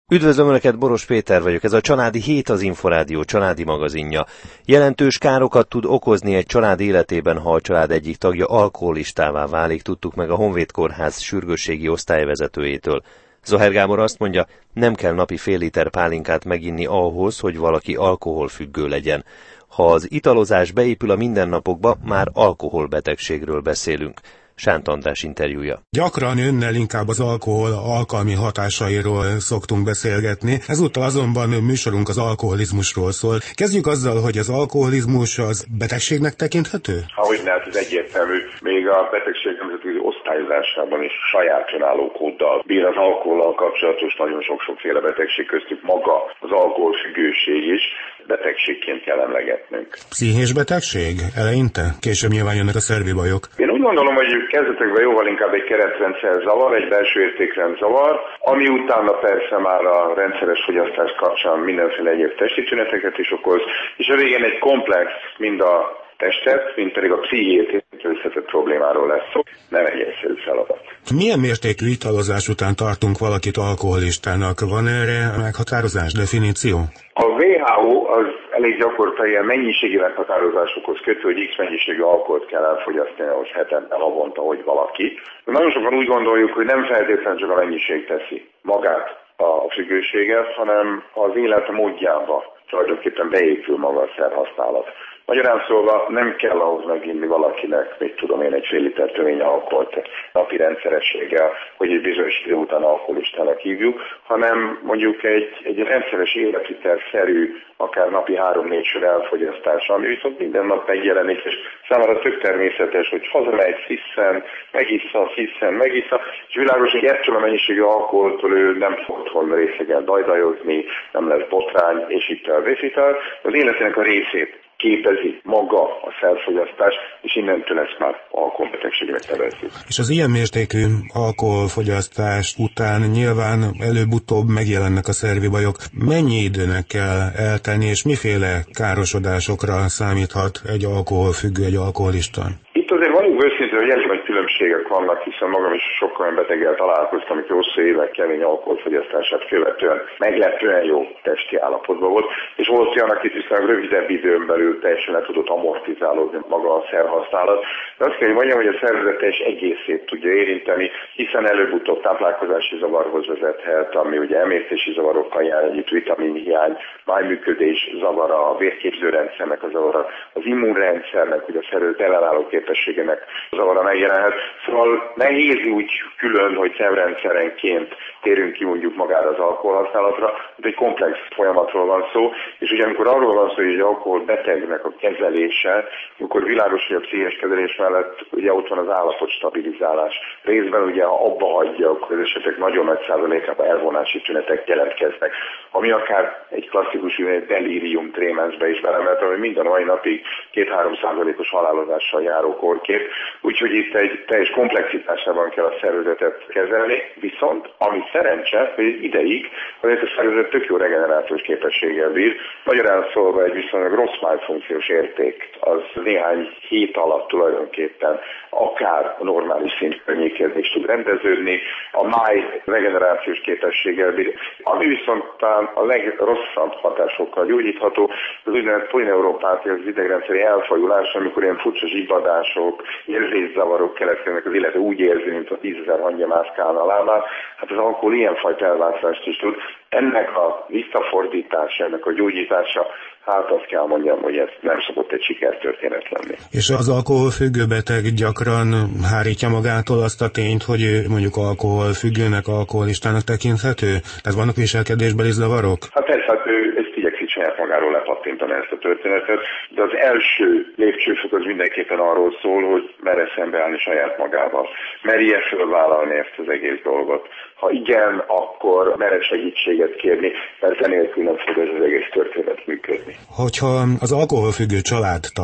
Üdvözlöm Önöket, Boros Péter vagyok. Ez a Családi Hét, az Inforádió családi magazinja. Jelentős károkat tud okozni egy család életében, ha a család egyik tagja alkoholistává válik, tudtuk meg a Honvéd Kórház sürgősségi osztályvezetőjétől. Zoher Gábor azt mondja, nem kell napi fél liter pálinkát meginni ahhoz, hogy valaki alkoholfüggő legyen. Ha az italozás beépül a mindennapokba, már alkoholbetegségről beszélünk. Sánt András interjúja. Gyakran önnel inkább az alkohol alkalmi hatásairól szoktunk beszélgetni, ezúttal azonban műsorunk az alkoholizmusról szól. Kezdjük azzal, hogy az alkoholizmus az betegségnek tekinthető? Ahogy hát ez egyértelmű, még a betegség nemzetközi osztályozásában is saját önálló kóddal bír az alkohollal kapcsolatos nagyon sok-sokféle betegség, köztük maga az alkoholfüggőség is betegségként kell emlegetnünk. Pszichés betegség eleinte? Később nyilván jönnek a szervi bajok. Én úgy gondolom, hogy kezdetekben jóval inkább egy keretrendszer zavar, egy belső értékrend zavar, ami utána persze már a rendszeres fogyasztás kapcsán mindenféle egyéb testi tüneteket is okoz, és a végén egy komplex, mind a testet, mint pedig a pszichét összetett problémáról lesz szó. Nem egy egyszerű feladat. Milyen mértékű italozás után tartunk valakit alkoholistának? Van erre meghatározás, definíció? A WHO az elég gyakorta ilyen mennyiségi meghatározásokhoz kötő, hogy X mennyiségű alkoholt kell elfogyasztani ahhoz hetente, havonta, hogy valaki. De nagyon sokan úgy gondoljuk, hogy nem feltétlenül csak a mennyiség teszi magát a függőséget, hanem az élet módjába tulajdonképpen beépül maga a szerhasználat. Magyarán szólva nem kell ahhoz meginni valakinek, mit tudom én, egy fél liter tömény alkoholt napi rendszerességgel, hogy egy bizonyos idő után alkoholistának hívjuk, hanem mondjuk egy rendszeres életvitelszerű, akár napi 3-4 sör elfogyasztása, ami viszont minden nap megjelenik, és számára tök természetes, hogy hazamegy, sziszen, megissza, és világos, hogy ettől a mennyiségű alkoholtól ő nem fog otthon részegen dajdajozni, nem lesz botrány, és itt el. Az életének a részét képezi maga a szerfogyasztás, és innentől ezt már alkoholbetegségnek nevezzük. És az ilyen mértékű alkoholfogyasztás után nyilván előbb-utóbb megjelennek a szervi bajok. Mennyi időnek kell eltenni, és miféle károsodásokra számíthat egy alkoholfüggő, egy alkoholista? Itt azért valóban őszintén, hogy elég nagy különbségek vannak, hiszen magam is sokkal olyan beteggel találkoztam, aki hosszú évek kemény alkoholfogyasztását követően meglepően jó testi állapotban volt, és volt olyan, akit viszont rövidebb időn belül teljesen le tudott amortizálódni maga a szerhasználat. De azt kell, hogy mondjam, hogy a szervezet teljes egészét tudja érinteni, hiszen előbb-utóbb táplálkozási zavarhoz vezethet, ami ugye emésztési zavarokkal jár együtt, vitaminhiány, májműködés zavara, a vérképzőrendszernek a zavara, az immunrendszernek, ugye a szervezet ellenálló képességének zavara megjelenhet. Szóval nehéz úgy külön, hogy szervrendszerenként térünk ki mondjuk magára az alkoholhasználatra, de egy komplex folyamatról van szó, és ugye amikor arról van szó, hogy egy alkoholbetegnek a kezelése, akkor világos, hogy a pszichés kezelés mellett ugye ott van az állapot stabilizálás. Részben ugye, ha abba hagyja, akkor az esetek nagyon nagy százalékában elvonási tünetek jelentkeznek, ami akár egy klasszikus delirium trémensbe is belemehet, ami minden mai napig 2-3%-os halálozással járó kórkép, úgyhogy itt egy teljes komplexitásában kell a szervezetet kezelni, viszont ami szerencse, hogy ideig azért a szervezet tök jó regenerációs képességgel bír, magyarán szólva egy viszonylag rossz májfunkciós érték, az néhány hét alatt tulajdonképpen akár a normális szint környékén is tud rendeződni, a máj regenerációs képességgel bír, ami viszont a legrosszabb hatásokkal gyógyítható, az úgynevezett polineuropátia, az idegrendszeri elfajulás, amikor ilyen furcsa zsibbadások, érzészavarok keletkeznek, az illetve úgy érzi, mint a 10 000 hangja mászkálna a lábán. Hát az alkohol ilyenfajta elváltozást is tud. Ennek a visszafordítása, ennek a gyógyítása, hát azt kell mondjam, hogy ez nem szokott egy sikertörténet lenni. És az alkoholfüggő beteg gyakran hárítja magától azt a tényt, hogy mondjuk alkoholfüggőnek, alkoholistának tekinthető? Tehát vannak viselkedésbeli zavarok? Hát ő ezt igyekszik saját magáról lepattintani ezt a történetet, de az első lépcsőfok az mindenképpen arról szól, hogy merje szembeállni saját magával. Merje fölvállalni ezt az egész dolgot. Ha igen, akkor merje segítséget kérni, mert enélkül nem fog ez az egész történet működni. Hogyha az alkoholfüggő családtag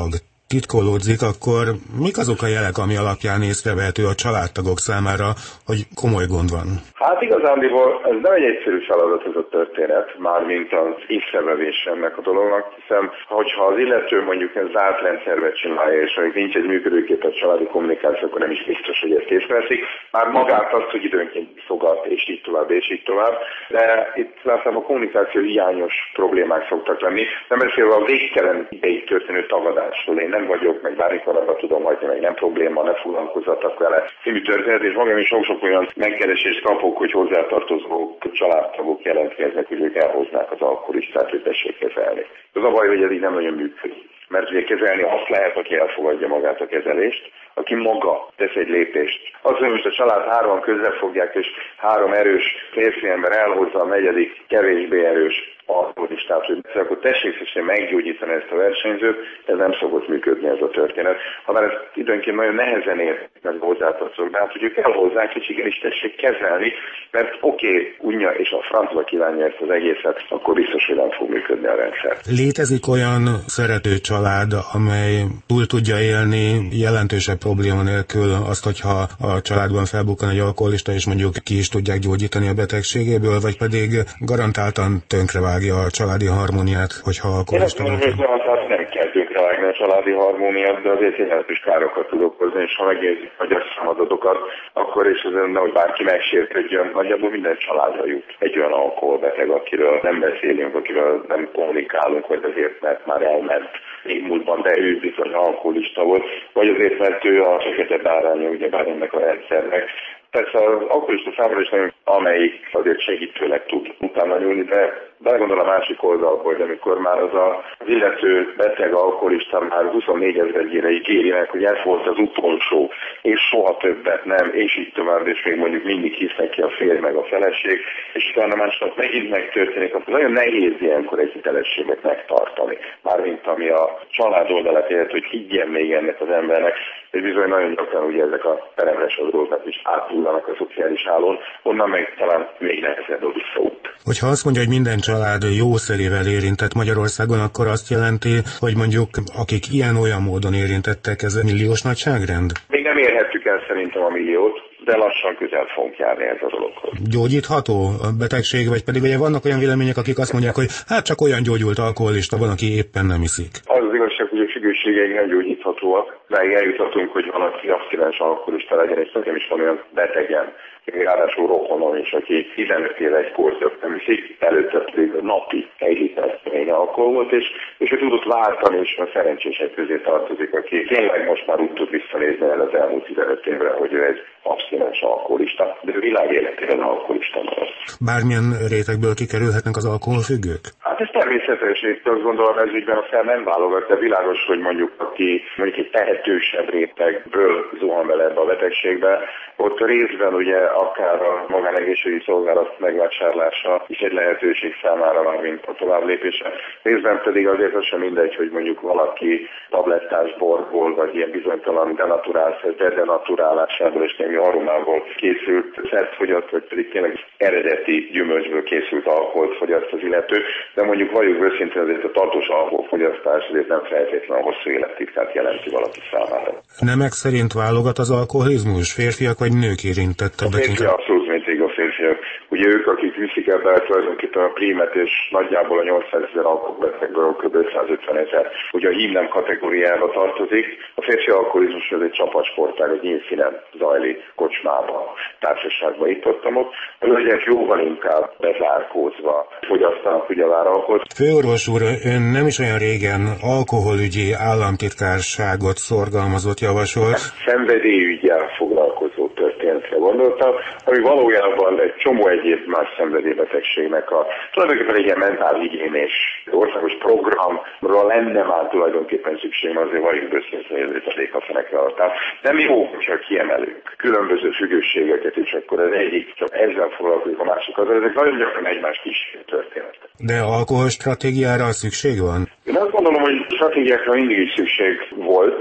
titkolódzik, akkor mik azok a jelek, ami alapján észrevehető a családtagok számára, hogy komoly gond van? Hát igazándiból ez nem egy egyszerű feladat ez a történet, mármint az észrevevés ennek a dolognak, hiszen hogyha az illető mondjuk ez zárt rendszerbe csinálja, és hogy nincs egy működőképes családi kommunikáció, akkor nem is biztos, hogy ezt észreveszik. Már magát azt, hogy időnként fogat, és így tovább, és így tovább. De itt látszám a kommunikáció hiányos problémák szoktak lenni. Nem beszélve a végtelen ideig történő tagadásról. Én nem vagyok, meg bármikor abba tudom hagyni, meg nem probléma, ne foglalkozzatok vele. Című történet, és magam is sok olyan megkeresést kapok, hogy hozzátartozók, családtagok jelentkeznek, hogy ők elhoznák az alkoholistát, hogy tessék kezelni. Az a baj, hogy ez így nem nagyon működik. Mert ugye kezelni azt lehet, aki elfogadja magát a kezelést, aki maga tesz egy lépést. Az, hogy most a család 3 közrefogják, és 3 erős férfi ember elhozza a 4. kevésbé erős alkoholistát, hogy akkor tessék szépen meggyógyítani ezt a versenyzőt, ez nem szokott működni ez a történet. Hanem ezt időnként nagyon nehezen érnek hozzátartozók, de hát, hogy ők elhozzák, és igenis tessék kezelni, mert unja és a francba kívánja ezt az egészet, akkor biztos, hogy nem fog működni a rendszer. Létezik olyan szerető család, amely túl tudja élni jelentősebb probléma nélkül azt, hogyha a családban felbukkan egy alkoholista, és mondjuk ki is tudják gyógyítani a betegségéből, vagy pedig garantáltan tönkrevágja a családi harmóniát, hogyha alkoholista van? Én azt nem kell tönkrevágni a családi harmóniát, de azért jelentős károkat tud okozni, és ha megérzik a gyakszámadatokat, akkor és ezen nehogy bárki megsértődjön, nagyjából minden családra jut egy olyan alkoholbeteg, akiről nem beszélünk, akiről nem kommunikálunk, vagy azért, mert már elment még múltban, de ő bizony alkoholista volt, vagy azért, mert ő a fekete báránya, ugyebár ennek a rendszernek. Persze az alkoholista számára is nagyon, amelyik azért segítőleg tud utána nyúlni, de belegondol a másik oldalból, hogy amikor már az illető beteg alkoholista már 24 000-ére ígéri meg, hogy ez volt az utolsó, és soha többet nem, és így tovább, és még mondjuk mindig hisz neki a férj meg a feleség, és utána másnap megint megtörténik, akkor nagyon nehéz ilyenkor egy hitelességet megtartani. Mármint ami a család oldalát élet, hogy higgyen még ennek az embernek, és bizony nagyon gyakran ugye ezek a peremre sodrókat is áthullanak a szociális hálón, onnan meg talán még nehezebb a visszaút. Hogyha azt mondja, hogy minden család jószerével érintett Magyarországon, akkor azt jelenti, hogy mondjuk akik ilyen-olyan módon érintettek, ez milliós nagyságrend? Még nem érhettük el szerintem a milliót, de lassan közel fogunk járni ez a dologhoz. Gyógyítható a betegség, vagy pedig ugye vannak olyan vélemények, akik azt mondják, hogy hát csak olyan gyógyult alkoholista van, aki éppen nem iszik. Az igazság, hogy a függőségeink nem gyógyíthatóak, de eljuthatunk, hogy valaki abszinens alkoholista legyen, és nekem is van olyan betegen, ráadásul rokonom is, aki 15 éve egy korszak nem iszik, előtte pedig napi 1 liter alkohol volt, és ő tudott váltani, és a szerencsések közé tartozik, aki tényleg most már úgy tud visszanézni el az elmúlt 15 évre, hogy ő egy abszinens alkoholista, de ő világ életében alkoholista marad. Bármilyen rétegből kikerülhetnek az alkoholfüggők? Hát ez természetes, és azt gondolom ez ügyben aztán nem válogat, de világos, hogy mondjuk aki mondjuk egy tehetősebb rétegből zuhan bele ebbe a betegségbe, ott részben ugye akár a magánegészségügyi szolgálat megvásárlása is egy lehetőség számára van, mint a továbblépése. Részben pedig azért az sem mindegy, hogy mondjuk valaki tablettás borból, vagy ilyen bizonytalan denaturálásából és némi aromából készült szert fogyaszt, vagy pedig tényleg eredeti gyümölcsből készült alkoholt fogyaszt az illető, de mondjuk valljuk őszintén azért a tartós alkoholfogyasztás azért nem feltétlenül a hosszú élettitkát jelenti valaki számára. Nemek szerint válogat az alkoholizmus? Férfiak vagy nők érintettebbek? A férfiak abszolút mindig a férfiak. Ugye ők, akik viszik ebbe tulajdonképpen a prímet, és nagyjából a 800 000 alkoholbetegből kb. 550 000. Ugye a hím nem kategóriába tartozik. A férfi alkoholizmus az egy csapatsportág, egy nyílt színen zajlik kocsmában, társaságban itt ott. A hölgyek jóval inkább bezárkózva fogyasztanak ugyebár alkoholt. Főorvos úr, ön nem is olyan régen alkoholügyi államtitkárságot szorgalmazott, javasolt. Szenvedélyüggyel foglalkozó történetre gondoltam, ami valójában egy csomó egyéb más szenvedélybetegségnek tulajdonképpen egy ilyen mentálhigiénés országos programra lenne már tulajdonképpen szükség, azért vagyunk beszélni, hogy a fenekre alatt. Nem jó, hogyha kiemelünk különböző függőségeket, és akkor az egyik csak ezzel foglalkozik, a másik az. Ezek nagyon gyakran egymást is történet. De alkoholstratégiára szükség van? Én azt gondolom, hogy stratégiákra mindig is szükség volt.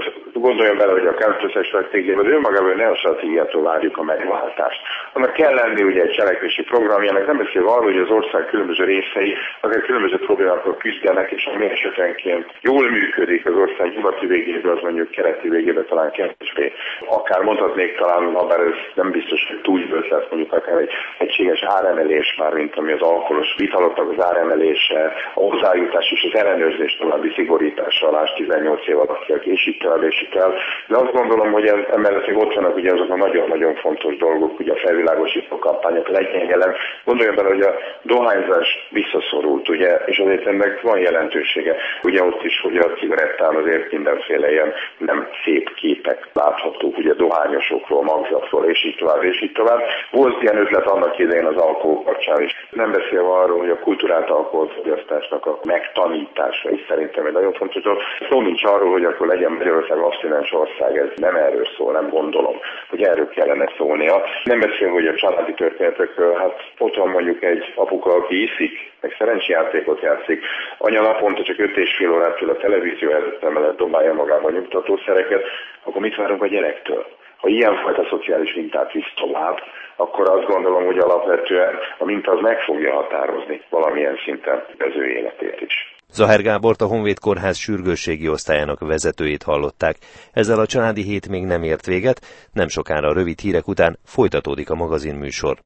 gondoljon bele, hogy a kábítószer stratégiában önmagában ne a stratégiától várjuk a megváltást. Annak kell lenni ugye egy cselekvési programjának, nem beszélve arról, hogy az ország különböző részei, akár különböző problémákkal küzdenek, és ami esetenként jól működik az ország nyugati végébe, az mondjuk keleti végébe talán kevésbé. Akár mondhatnék talán, bár ez nem biztos, hogy túl ötlet, mondjuk akár egy egységes áremelés már, mint ami az alkoholos italoknak az áremelése, a hozzájutás és az ellenőrzés további szigorítása alá 18 év alattiak, és itt tovább, és itt el. De azt gondolom, hogy emellett még ott vannak ugye azok a nagyon-nagyon fontos dolgok, ugye a felvilágosító kampányok, legyen jelen. Gondoljon bele, hogy a dohányzás visszaszorult, ugye, és azért ennek van jelentősége. Ugye ott is, hogy a cigarettán azért mindenféle ilyen nem szép képek láthatók, ugye dohányosokról, magzatról, és így tovább, és így tovább. Volt ilyen ötlet annak idején az alkohol kapcsán is. Nem beszélve arról, hogy a kultúrált alkoholfogyasztásnak a megtanítása is szerintem egy nagyon fontos dolog. Szó nincs arról, hogy akkor legyen Magyarország abszinens ország, ez nem erről szól, nem gondolom, hogy erről kellene szólnia. Nem beszélve, hogy a családi történetekről, hát ott van mondjuk egy apuka, aki iszik, meg szerencsejátékot játszik, anya naponta csak 5,5 órát ül a televízió előtt, emellett dobálja magában nyugtatószereket, akkor mit várunk a gyerektől? Ha ilyenfajta szociális mintát visz tovább, akkor azt gondolom, hogy alapvetően a minta az meg fogja határozni valamilyen szinten az ő életét is. Zaher Gábort, a Honvéd Kórház sürgősségi osztályának vezetőjét hallották. Ezzel a családi hét még nem ért véget, nem sokára a rövid hírek után folytatódik a magazinműsor.